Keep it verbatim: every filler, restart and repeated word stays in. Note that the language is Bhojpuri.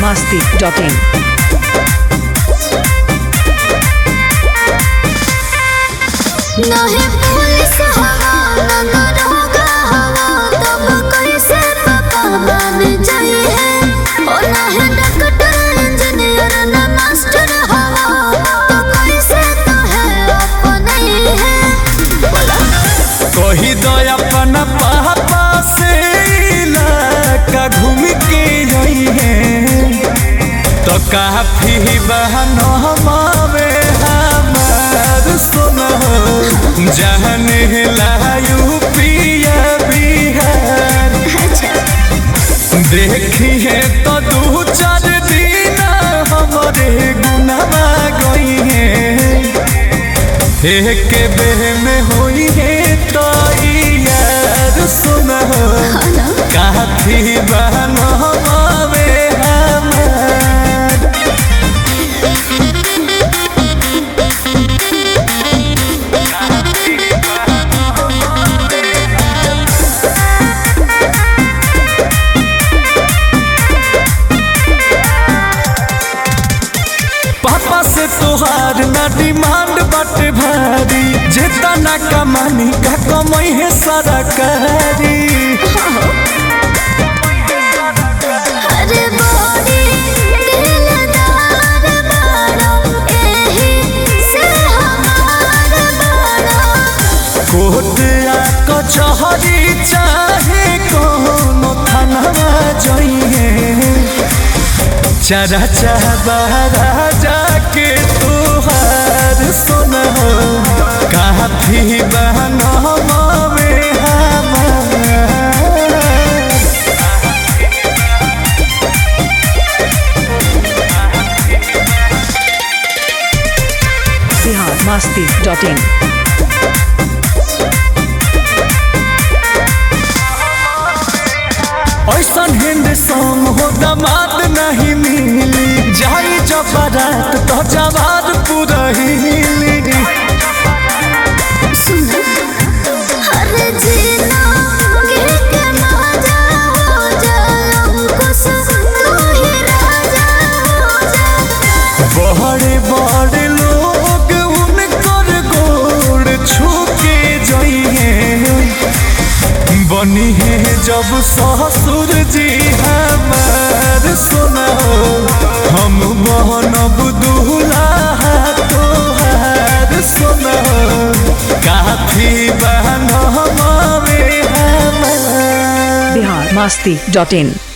masti dot in. नहीं पुलिस हवा ना दरोगा हवा तब कैसे पता बन जाइए ओ नहीं डॉक्टर इंजीनियर ना मास्टर हवा तो कैसे तो है अपने है कही दो अपन पापा से इलाका घूम के आई है तो काफी बहनो हमारे हमार सुनो जहने लायू पिया बिहार देखी है तो दू चार दिन हमारे गुनामा गई है एक बेह में हुई है तो यार सुनो काफी बहनो हमारे हमार पापा से तोहार ना डिमांड बाटे भारी जितना कमानी का कमाई है सरकारी अरे बॉडी दिलदार बाड़ो एही से हमार बाड़ो कोटिया कचहरी चाहे कोनो थाना जाइए चरा चाहबारा जाके तुहार सुनो काफी बहनो हमारे हमार Bihar masti dot in. ऐसा हिंद सॉन्ग हो दमाद नहीं मिली जाई जब बारात तो जवाब पूरा हिली सुन हर जीना गिर के मजा हो जाओ कुछ तू ही राजा हो जा बड़े बड़े लोग उनकर गोड़ छू के जाइए बनी है जब ससुर जी हमार सुनो हम बहनब दूल्हा तोहार सुनो काफी बहन हमारे हमार Bihar masti dot in.